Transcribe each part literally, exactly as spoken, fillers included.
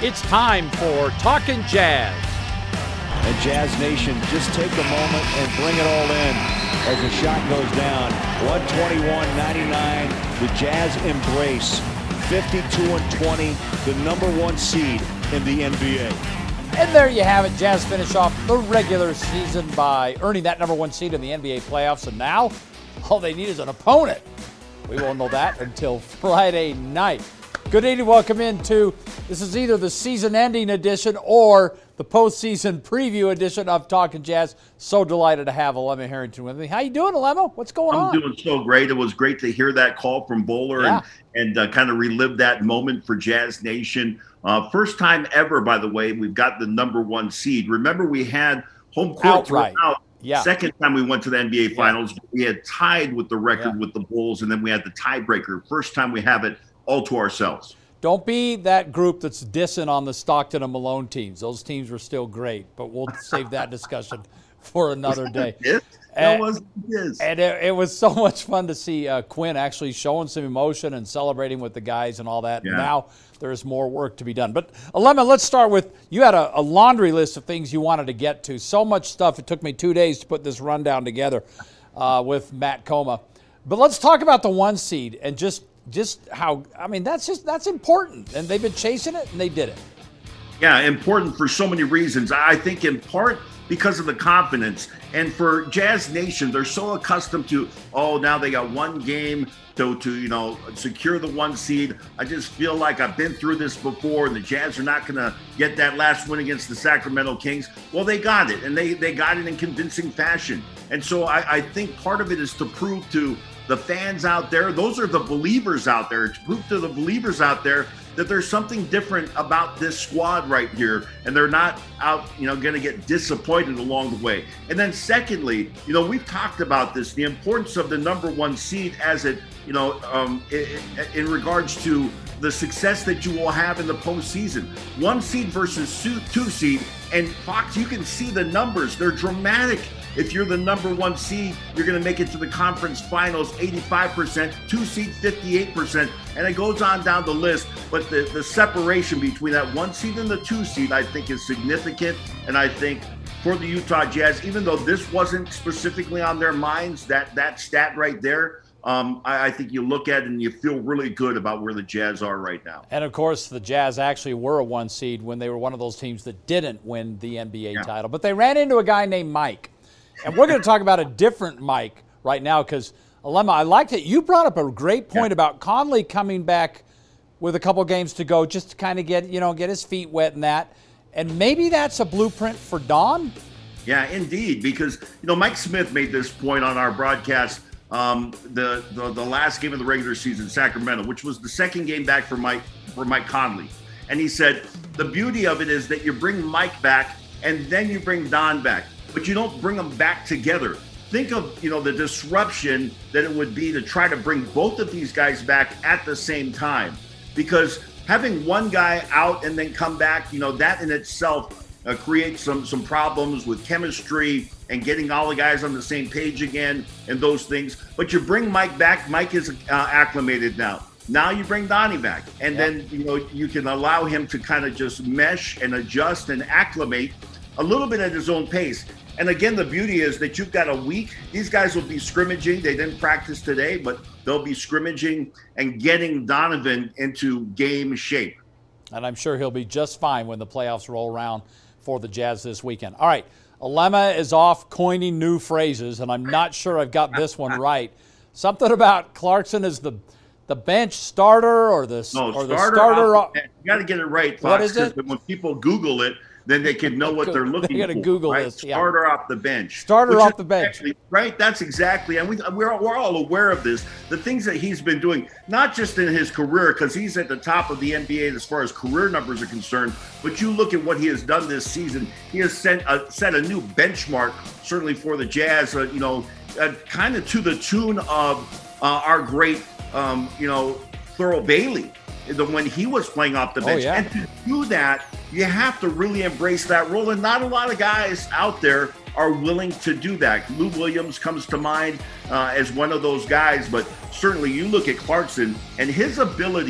It's time for Talkin' Jazz. And Jazz Nation, just take a moment and bring it all in as the shot goes down. one twenty-one ninety-nine, the Jazz embrace fifty-two and twenty, the number one seed in the N B A. And there you have it. Jazz finish off the regular season by earning that number one seed in the N B A playoffs. And now all they need is an opponent. We won't know that until Friday night. Good evening. Welcome into, this is either the season-ending edition or the postseason preview edition of Talkin' Jazz. So delighted to have Alema Harrington with me. How you doing, Alema? What's going I'm on? I'm doing so great. It was great to hear that call from Bowler yeah. and, and uh, kind of relive that moment for Jazz Nation. Uh, first time ever, by the way, we've got the number one seed. Remember, we had home court Outright. throughout. Yeah. Second time we went to the N B A Finals, yeah. we had tied with the record yeah. with the Bulls, and then we had the tiebreaker. First time we have it all to ourselves. Don't be that group that's dissing on the Stockton and Malone teams. Those teams were still great, but we'll save that discussion for another day. Yes, that was this. And it, it was so much fun to see uh, Quinn actually showing some emotion and celebrating with the guys and all that. Yeah. Now there's more work to be done. But Alema, let's start with, you had a, a laundry list of things you wanted to get to. So much stuff. It took me two days to put this rundown together uh, with Matt Coma. But let's talk about the one seed and just just how, I mean, that's just, that's important. And they've been chasing it and they did it. Yeah, important for so many reasons. I think in part because of the confidence. And for Jazz Nation, they're so accustomed to, oh, now they got one game to, to you know, secure the one seed. I just feel like I've been through this before, and the Jazz are not going to get that last win against the Sacramento Kings. Well, they got it, and they, they got it in convincing fashion. And so I, I think part of it is to prove to the fans out there, those are the believers out there, to prove to the believers out there that there's something different about this squad right here, and they're not out, you know, going to get disappointed along the way. And then secondly, you know, we've talked about this, the importance of the number one seed as it, you know, um, in, in regards to the success that you will have in the postseason. One seed versus two seed, and Fox, you can see the numbers. They're dramatic. If you're the number one seed, you're going to make it to the conference finals, eighty-five percent, two seed, fifty-eight percent, and it goes on down the list. But the, the separation between that one seed and the two seed, I think, is significant. And I think for the Utah Jazz, even though this wasn't specifically on their minds, that, that stat right there, Um, I, I think you look at it and you feel really good about where the Jazz are right now. And, of course, the Jazz actually were a one seed when they were one of those teams that didn't win the N B A yeah. title. But they ran into a guy named Mike. And we're going to talk about a different Mike right now because, Alema, I liked it. You brought up a great point yeah. about Conley coming back with a couple games to go just to kind of get, you know, get his feet wet in that. And maybe that's a blueprint for Don? Yeah, indeed, because, you know, Mike Smith made this point on our broadcast um, the, the the last game of the regular season, Sacramento, which was the second game back for Mike for Mike Conley. And he said, the beauty of it is that you bring Mike back and then you bring Don back, but you don't bring them back together. Think of, you know, the disruption that it would be to try to bring both of these guys back at the same time, because having one guy out and then come back, you know, that in itself uh, creates some some problems with chemistry and getting all the guys on the same page again and those things. But you bring Mike back. Mike is uh, acclimated now. Now you bring Donnie back, and yep. then, you know, you can allow him to kind of just mesh and adjust and acclimate a little bit at his own pace. And again, the beauty is that you've got a week. These guys will be scrimmaging. They didn't practice today, but they'll be scrimmaging and getting Donovan into game shape. And I'm sure he'll be just fine when the playoffs roll around for the Jazz this weekend. All right, Alema is off coining new phrases, and I'm not sure I've got this one right. Something about Clarkson is the the bench starter or the, no, or starter the starter. Off the bench. You got to get it right, Fox. What is it? When people Google it, then they can know what they're looking they gotta for. Google right? this. Yeah. Starter off the bench. Starter off the bench. Exactly, right? That's exactly. And we, we're, we're all aware of this. The things that he's been doing, not just in his career, because he's at the top of the N B A as far as career numbers are concerned, but you look at what he has done this season. He has set a, set a new benchmark, certainly for the Jazz, uh, you know, uh, kind of to the tune of uh, our great, um, you know, Thurl Bailey, the, when he was playing off the bench. Oh, yeah. And to do that, you have to really embrace that role. And not a lot of guys out there are willing to do that. Lou Williams comes to mind uh, as one of those guys, but certainly you look at Clarkson and his ability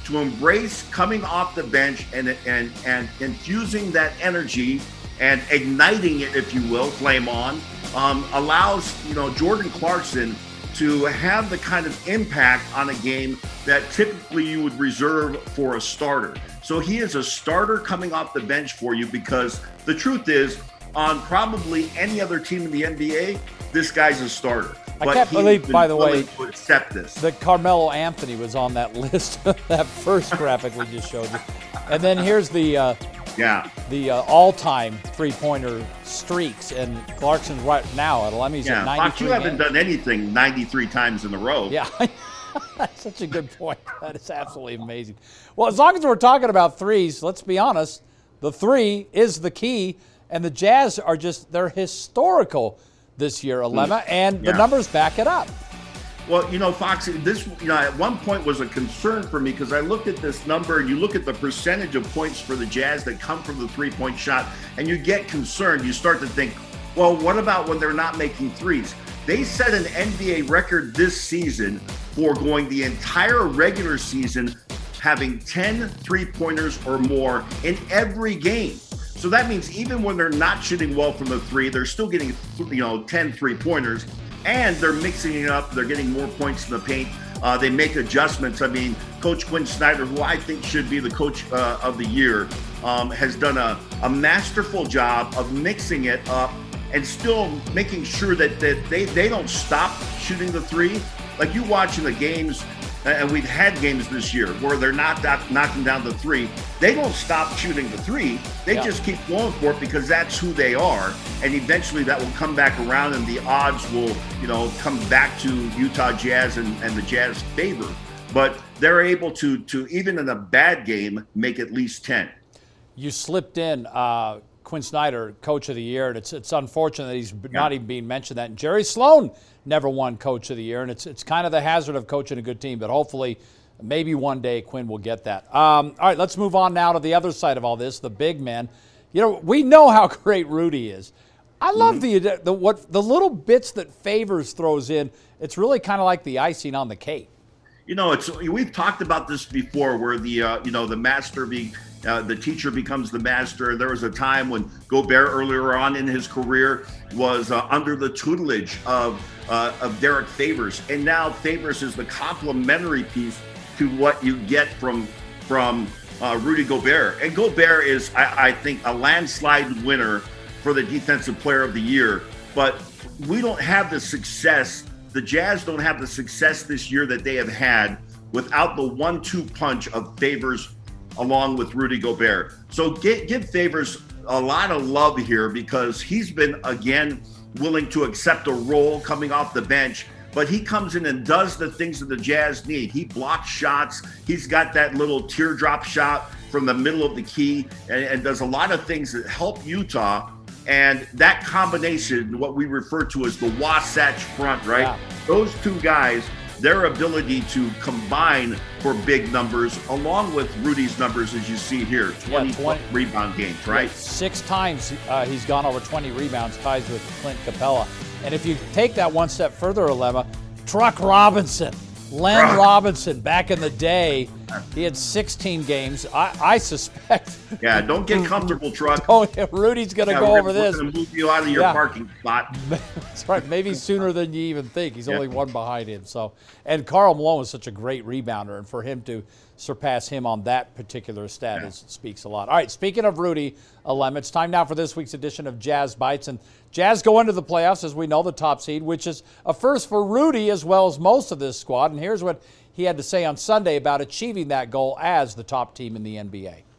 to embrace coming off the bench and and and infusing that energy and igniting it, if you will, flame on, um, allows, you know, Jordan Clarkson to have the kind of impact on a game that typically you would reserve for a starter. So he is a starter coming off the bench for you, because the truth is, on probably any other team in the N B A, this guy's a starter. I But can't he's believe, been by the way, willing to accept this. that Carmelo Anthony was on that list, that first graphic we just showed you. And then here's the uh, Yeah. the uh, all-time three-pointer streaks, and Clarkson's right now at eleven. He's Yeah, at Fox, ninety-three you haven't games. done anything ninety-three times in a row. Yeah, that's such a good point. That is absolutely amazing. Well, as long as we're talking about threes, let's be honest, the three is the key, and the Jazz are just, they're historical this year, Alema, and the Yeah. numbers back it up. Well, you know, Fox, this, you know, at one point was a concern for me, because I looked at this number and you look at the percentage of points for the Jazz that come from the three-point shot, and you get concerned. You start to think, well, what about when they're not making threes? They set an N B A record this season for going the entire regular season having ten three-pointers or more in every game. So that means even when they're not shooting well from the three, they're still getting, you know, ten three-pointers, and they're mixing it up. They're getting more points in the paint. Uh, they make adjustments. I mean, Coach Quinn Snyder, who I think should be the coach uh, of the year, um, has done a, a masterful job of mixing it up and still making sure that, that they, they don't stop shooting the three. Like, you watching the games, and we've had games this year where they're not that, knocking down the three. They don't stop shooting the three. They Yeah. just keep going for it, because that's who they are. And eventually that will come back around, and the odds will, you know, come back to Utah Jazz and, and the Jazz favor. But they're able to, to, even in a bad game, make at least ten. You slipped in uh, Quinn Snyder, Coach of the Year, and it's it's unfortunate that he's not even being mentioned that. And Jerry Sloan never won Coach of the Year, and it's it's kind of the hazard of coaching a good team, but hopefully maybe one day Quinn will get that. Um, all right, let's move on now to the other side of all this, the big men. You know, we know how great Rudy is. I love mm-hmm. the, the what the little bits that Favors throws in. It's really kind of like the icing on the cake. You know, it's we've talked about this before, where the uh, you know the master be uh, the teacher becomes the master. There was a time when Gobert earlier on in his career was uh, under the tutelage of uh, of Derek Favors, and now Favors is the complementary piece to what you get from from uh, Rudy Gobert. And Gobert is, I, I think, a landslide winner for the Defensive Player of the Year. But we don't have the success. The Jazz don't have the success this year that they have had without the one two punch of Favors along with Rudy Gobert. So get, give Favors a lot of love here, because he's been, again, willing to accept a role coming off the bench, but he comes in and does the things that the Jazz need. He blocks shots. He's got that little teardrop shot from the middle of the key, and, and does a lot of things that help Utah. And that combination, what we refer to as the Wasatch front, right? Yeah. Those two guys, their ability to combine for big numbers, along with Rudy's numbers, as you see here, twenty, Yeah, twenty rebound games, right? Yeah, six times uh, he's gone over twenty rebounds, ties with Clint Capella. And if you take that one step further, Alema, Truck Robinson, Len Truck. Robinson, back in the day, he had sixteen games. I, I suspect. Yeah, don't get comfortable, Truck. Oh, Rudy's going to Yeah, go we're, over we're this. going to move you out of your Yeah. parking spot. That's right. Maybe sooner than you even think. He's Yeah. only one behind him. So, and Karl Malone is such a great rebounder, and for him to surpass him on that particular stat Yeah. is, speaks a lot. All right, speaking of Rudy Alem, it's time now for this week's edition of Jazz Bites. And Jazz go into the playoffs, as we know, the top seed, which is a first for Rudy as well as most of this squad. And here's what he had to say on Sunday about achieving that goal as the top team in the N B A.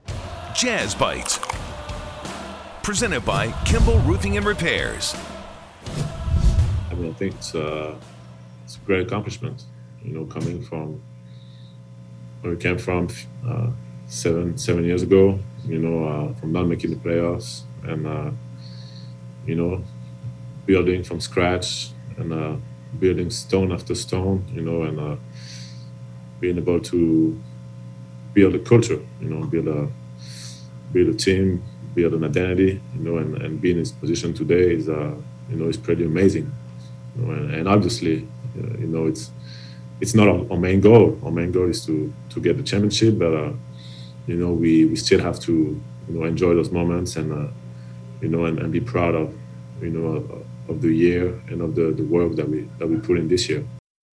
Jazz Bites, presented by Kimball Roofing and Repairs. I mean, I think it's, uh, it's a great accomplishment, you know, coming from where we came from uh, seven seven years ago, you know, uh, from not making the playoffs, and, uh, you know, building from scratch, and uh, building stone after stone, you know, and uh, being able to build a culture, you know, build a build a team, build an identity, you know, and, and being in this position today is, uh, you know, is pretty amazing. You know, and, and obviously, uh, you know, it's it's not our, our main goal. Our main goal is to to get the championship, but uh, you know, we, we still have to, you know, enjoy those moments and uh, you know, and, and be proud of, you know, of, of the year and of the, the work that we that we put in this year.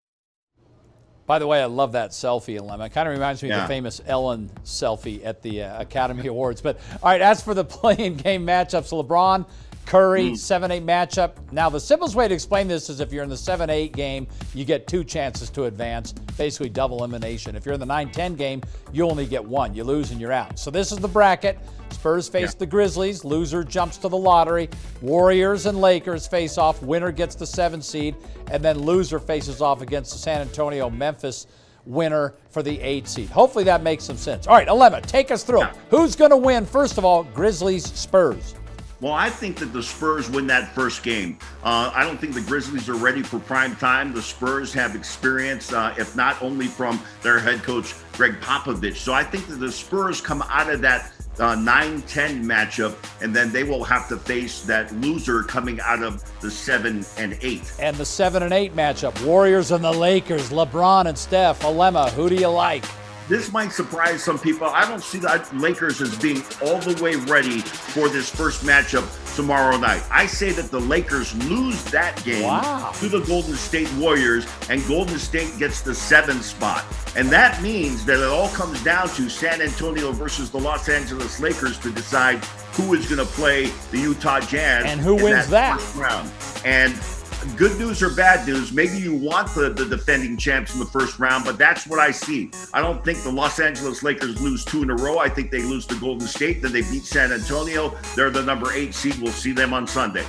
By the way, I love that selfie, Alema. It kind of reminds me yeah. of the famous Ellen selfie at the uh, Academy Awards. But, all right, as for the play-in game matchups, LeBron, Curry, mm. seven eight matchup. Now, the simplest way to explain this is if you're in the seven eight game, you get two chances to advance, basically double elimination. If you're in the nine ten game, you only get one. You lose and you're out. So this is the bracket. Spurs face yeah. the Grizzlies. Loser jumps to the lottery. Warriors and Lakers face off. Winner gets the seven seed. And then loser faces off against the San Antonio Memphis winner for the eight seed. Hopefully that makes some sense. All right, Alema, take us through. Yeah. Who's going to win? First of all, Grizzlies, Spurs. Well, I think that the Spurs win that first game. Uh, I don't think the Grizzlies are ready for prime time. The Spurs have experience, uh, if not only from their head coach, Greg Popovich. So I think that the Spurs come out of that uh, nine ten matchup, and then they will have to face that loser coming out of the seven and eight. And the seven and eight matchup, Warriors and the Lakers, LeBron and Steph. Alema, who do you like? This might surprise some people. I don't see the Lakers as being all the way ready for this first matchup tomorrow night. I say that the Lakers lose that game wow. to the Golden State Warriors, and Golden State gets the seventh spot. And that means that it all comes down to San Antonio versus the Los Angeles Lakers to decide who is going to play the Utah Jazz. And who wins that, that? First round. And good news or bad news, maybe you want the, the defending champs in the first round, but that's what I see. I don't think the Los Angeles Lakers lose two in a row. I think they lose to Golden State, then they beat San Antonio. They're the number eight seed. We'll see them on Sunday.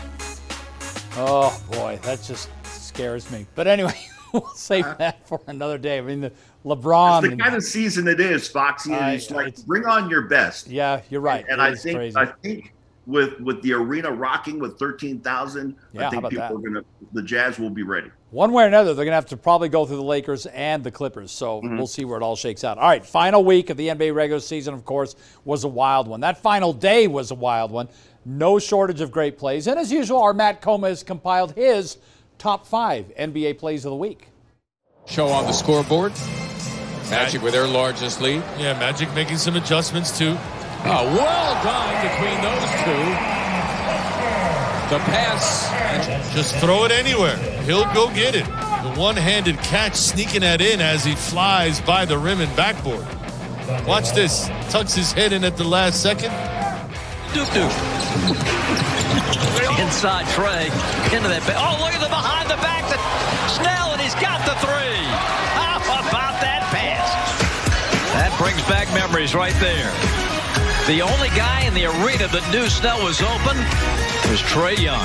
Oh, boy, that just scares me. But anyway, we'll save that for another day. I mean, the LeBron. It's the kind of season it is, Foxy. And it's like, it's, bring on your best. Yeah, you're right. And, and I think crazy. I think with with the arena rocking with thirteen thousand, yeah, I think people that? are going to, the Jazz will be ready. One way or another, they're going to have to probably go through the Lakers and the Clippers. So mm-hmm. we'll see where it all shakes out. All right, final week of the N B A regular season, of course, was a wild one. That final day was a wild one. No shortage of great plays. And as usual, our Matt Coma has compiled his top five N B A plays of the week. Show on the scoreboard. Magic with their largest lead. Yeah, Magic making some adjustments too. Oh, well done between those two. The pass. Just throw it anywhere. He'll go get it. The one-handed catch sneaking that in as he flies by the rim and backboard. Watch this. Tucks his head in at the last second. Duke Duke. Inside Trey. Into that. Ba- oh, look at the behind the back. The Snell, and he's got the three. How about that pass? That brings back memories right there. The only guy in the arena that knew Snell was open was Trae Young.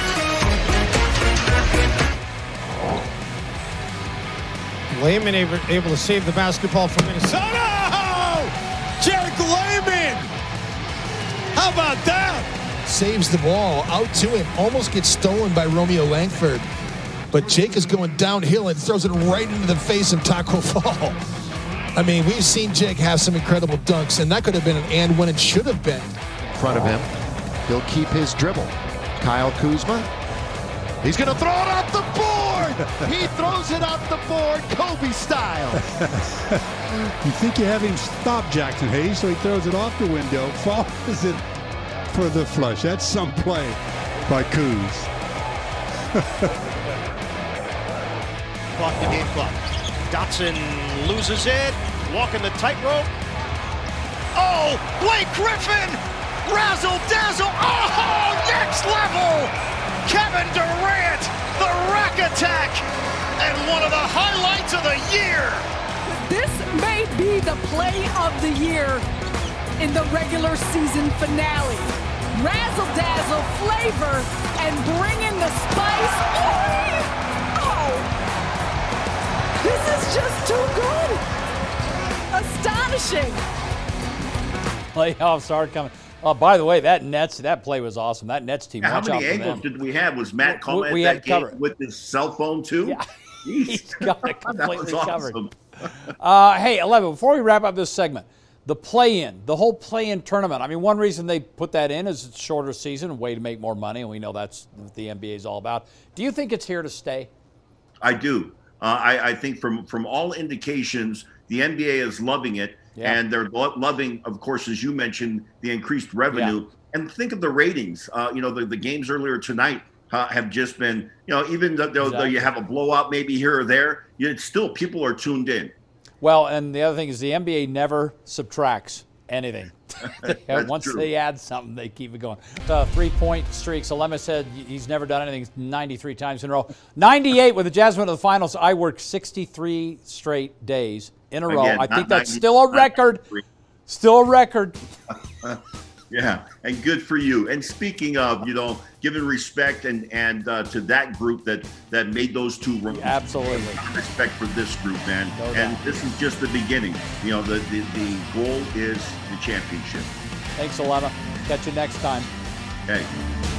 Layman able, able to save the basketball from Minnesota. Jarek Layman! How about that? Saves the ball out to him. Almost gets stolen by Romeo Langford. But Jake is going downhill and throws it right into the face of Taco Fall. I mean, we've seen Jake have some incredible dunks, and that could have been an and when it should have been. In front of him, he'll keep his dribble. Kyle Kuzma, he's going to throw it off the board. He throws it off the board, Kobe style. You think you have him stop Jackson Hayes, so he throws it off the window, follows it for the flush. That's some play by Kuz. Clock the game clock. Dotson loses it, walking the tightrope. Oh, Blake Griffin! Razzle dazzle! Oh, next level! Kevin Durant, the rack attack, and one of the highlights of the year. This may be the play of the year in the regular season finale. Razzle dazzle flavor and bring in the spice. Oh! This is just too good. Astonishing. Playoffs are coming. Oh, by the way, that Nets, that play was awesome. That Nets team, yeah, watch how many out for angles them. did we have? Was Matt Coleman we, we at that game covered. with his cell phone too? Yeah, he's got it completely covered. Awesome. uh, hey, eleven, before we wrap up this segment, the play-in, the whole play-in tournament. I mean, one reason they put that in is it's a shorter season, a way to make more money, and we know that's what the N B A is all about. Do you think it's here to stay? I do. Uh, I, I think from from all indications, the N B A is loving it, Yeah. and they're lo- loving, of course, as you mentioned, the increased revenue. Yeah. And think of the ratings. Uh, you know, the, the games earlier tonight uh, have just been, you know, even though, though Exactly. you have a blowout maybe here or there, it's still people are tuned in. Well, and the other thing is the N B A never subtracts anything. That's Once true. they add something, they keep it going. Uh, three-point streaks. Alema said he's never done anything ninety-three times in a row. ninety-eight with the Jazz went to the finals. I worked sixty-three straight days in a row. Again, I not think that's ninety, still a not record. ninety-three. Still a record. Yeah, and good for you. And speaking of, you know, giving respect and and uh, to that group that that made those two runs. Absolutely. Respect for this group, man. No and doubt. this is just the beginning. You know, the, the, the goal is the championship. Thanks, Alema. Catch you next time. Okay.